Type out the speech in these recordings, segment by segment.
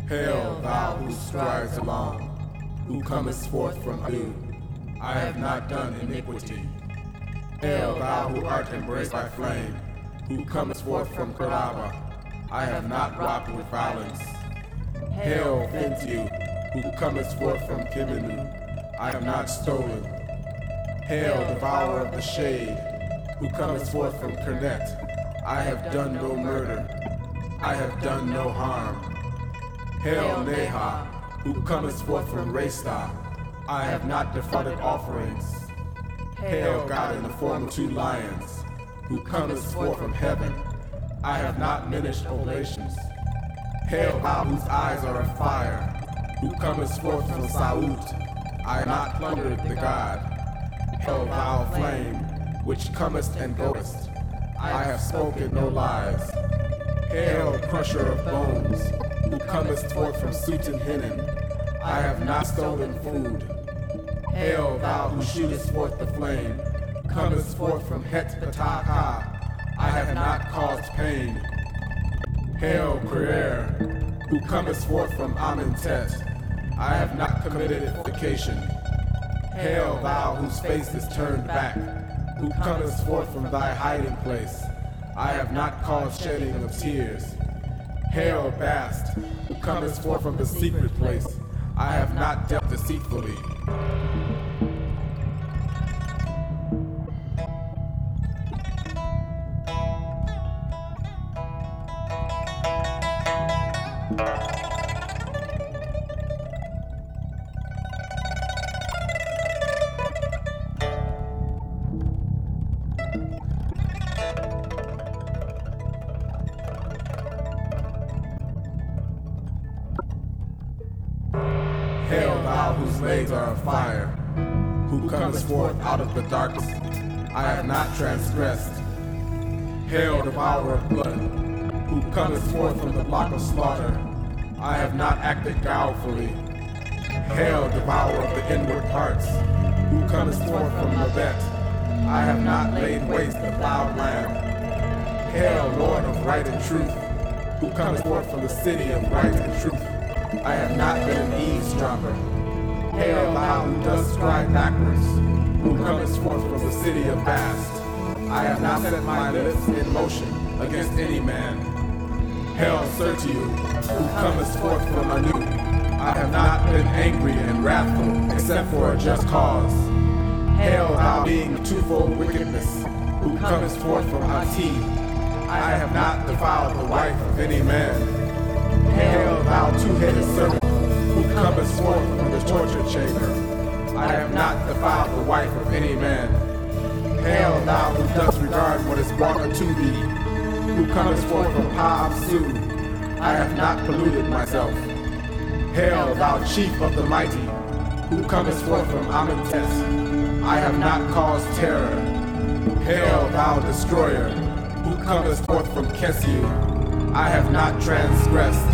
Hail, thou who strides along, who comest forth from Adu. I have not done iniquity. Hail, thou who art embraced by flame, who comest forth from Karaba. I have not wrought with violence. Hail, Fintiu, who comest forth from Kiminu. I have not stolen. Hail, devourer of the shade, who comest forth from Kernet. I have done no murder. I have done no harm. Hail, Neha, who comest forth from Restah. I have not defrauded offerings. Hail, God in the form of 2 lions, who comest forth from heaven. I have not minished oblations. Hail, thou whose eyes are of fire, who comest forth from Saut. I have not plundered the god. Hail, thou flame, which comest and goest. I have spoken no lies. Hail, crusher of bones, who comest forth from Sutin Hinin. I have not stolen food. Hail, thou who shootest forth the flame, comest forth from Het Pataka. I have not caused pain. Hail, Creer, who comest forth from Amentet. I have not committed fornication. Hail, thou whose face is turned back, who comest forth from thy hiding place. I have not caused shedding of tears. Hail, Bast, who comest forth from the secret place. I have not dealt deceitfully. Hail, thou whose legs are of fire, who comest forth out of the darkness. I have not transgressed. Hail, devourer of blood, who comest forth from the block of slaughter. I have not acted guilefully. Hail, devourer of the inward parts, who comest forth from Labet. I have not laid waste the plowed land. Hail, Lord of right and truth, who comest forth from the city of right and truth. I have not been an eavesdropper. Hail, thou who dost stride backwards, who comest forth from the city of Bast. I have not set my lips in motion against any man. Hail, Sertiu, who comest forth from Anu. I have not been angry and wrathful, except for a just cause. Hail, thou being of twofold wickedness, who comest forth from Ati. I have not defiled the wife of any man. Hail, thou 2-headed serpent, who comest forth from the torture chamber. I have not defiled the wife of any man. Hail, thou who dost regard what is brought unto thee, who comest forth from Pa-Absu. I have not polluted myself. Hail, thou chief of the mighty, who comest forth from Amentet. I have not caused terror. Hail, thou destroyer, who comest forth from Kesiu. I have not transgressed.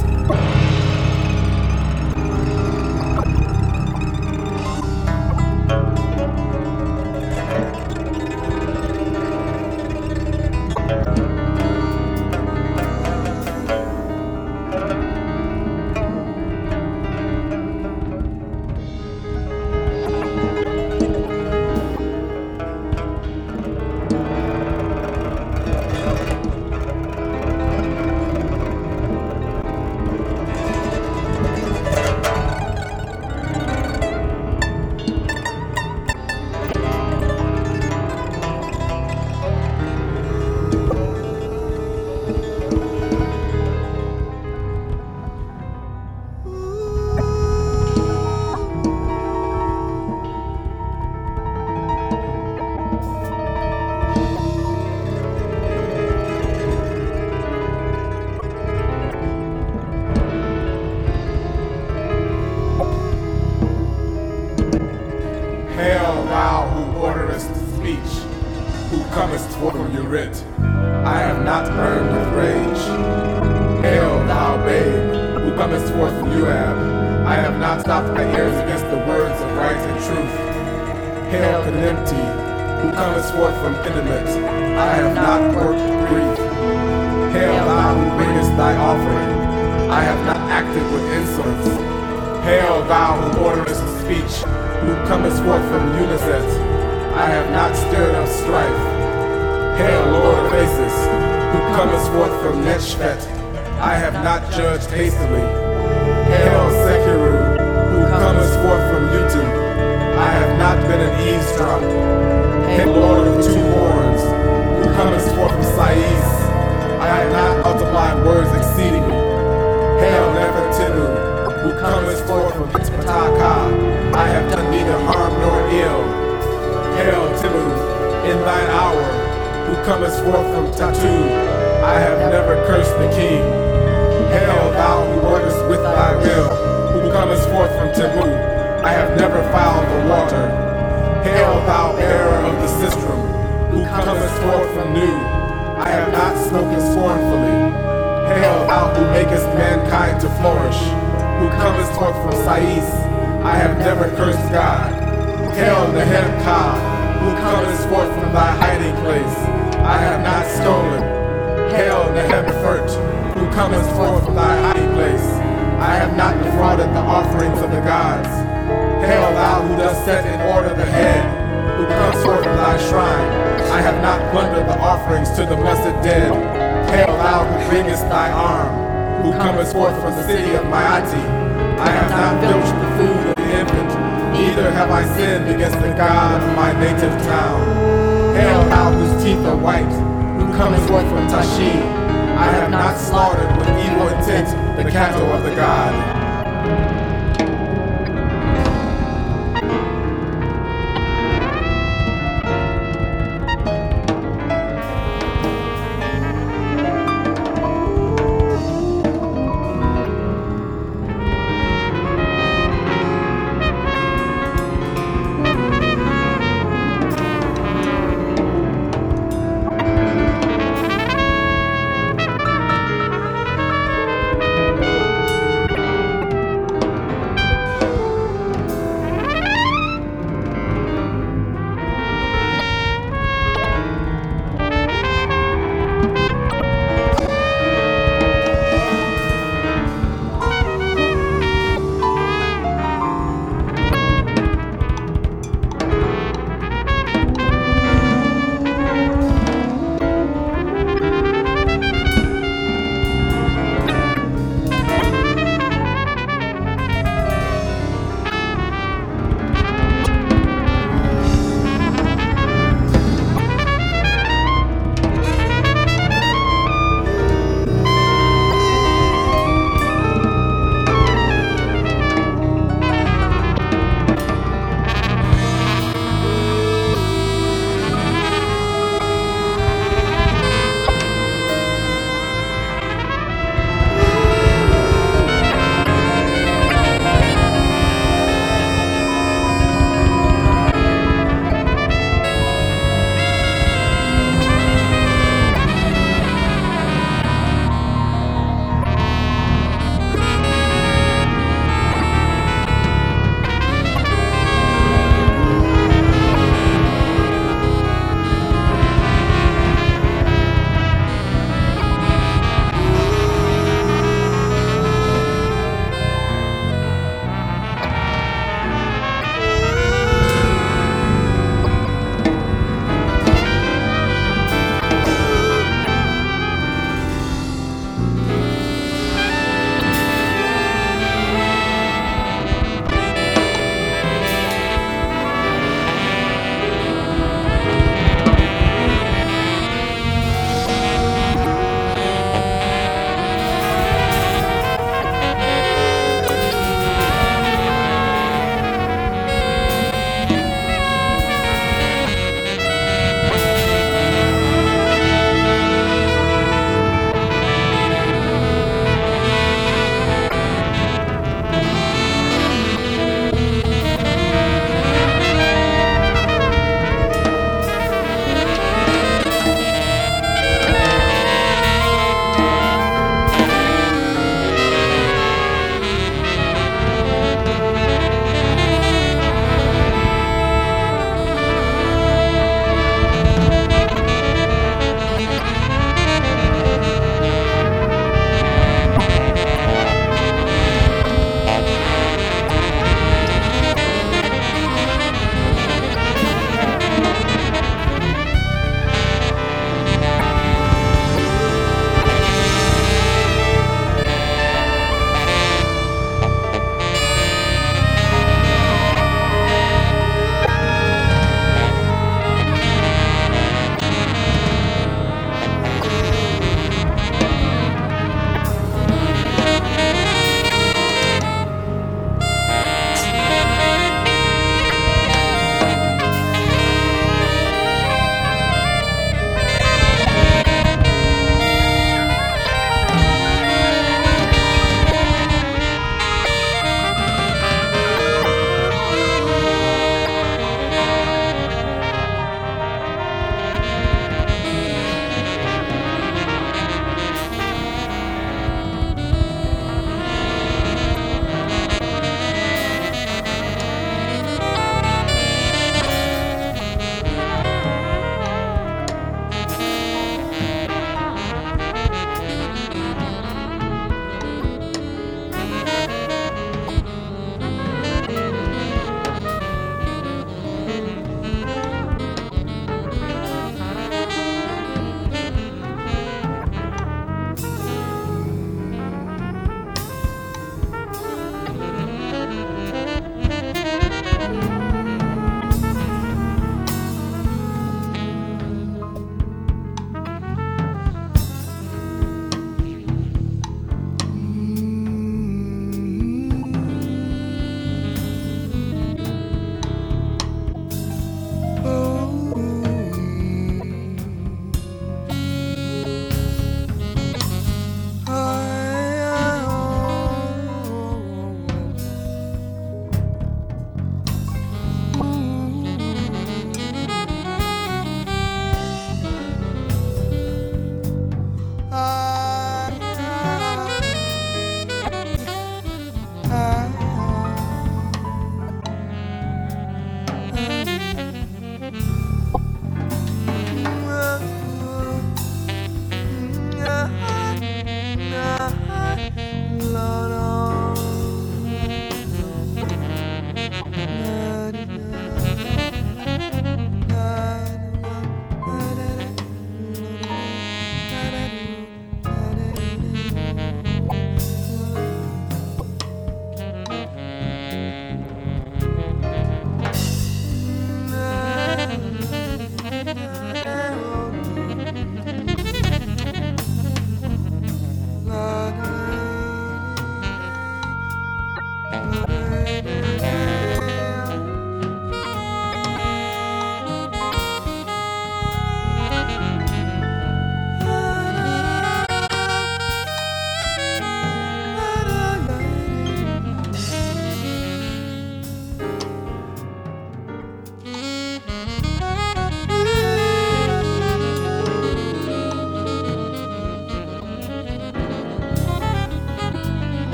Hail, thou who orderest speech, who comest forth from Urit. I have not burned with rage. Hail, thou babe, who comest forth from Uab. I have not stopped my ears against the words of right and truth. Hail, Kenempti, who comest forth from Kenemet. I have not worked grief. Hail, thou who bringest thy offering. I have not acted with insolence. thou who orderest speech, who comest forth from Uniseth. I have not stirred up strife. Hail, Lord of Aces, who comest forth from Neshphet. I have not judged hastily. Hail, Sekiru, who comest forth from Utim. I have not been an eavesdrop. Hail, Lord of two horns, who comest forth from Sais. I have not multiplied words exceedingly. Hail, Nefertinu, who comest forth from Pataka. I have done neither harm nor ill. Hail, Timu, in thine hour, who comest forth from Tatu. I have never cursed the king. Hail, thou who workest with thy will, who comest forth from Timu. I have never fouled the water. Hail, thou bearer of the sistrum, who comest forth from Nu. I have not spoken scornfully. Hail, thou who makest mankind to flourish, who comest forth from Sais. I have never cursed God. Hail, Nehem-Ka, who comest forth from thy hiding place. I have not stolen. Hail, Nehem-Fert, who comest forth from thy hiding place. I have not defrauded the offerings of the gods. Hail, thou who dost set in order the head, who comes forth from thy shrine. I have not plundered the offerings to the blessed dead. Hail, thou who bringest thy arm, who comest forth from the city of Maati. I have not filched the food of the infant, neither have I sinned against the God of my native town. Hail, thou whose teeth are white, who comest forth from Tashi. I have not slaughtered with evil intent the cattle of the God.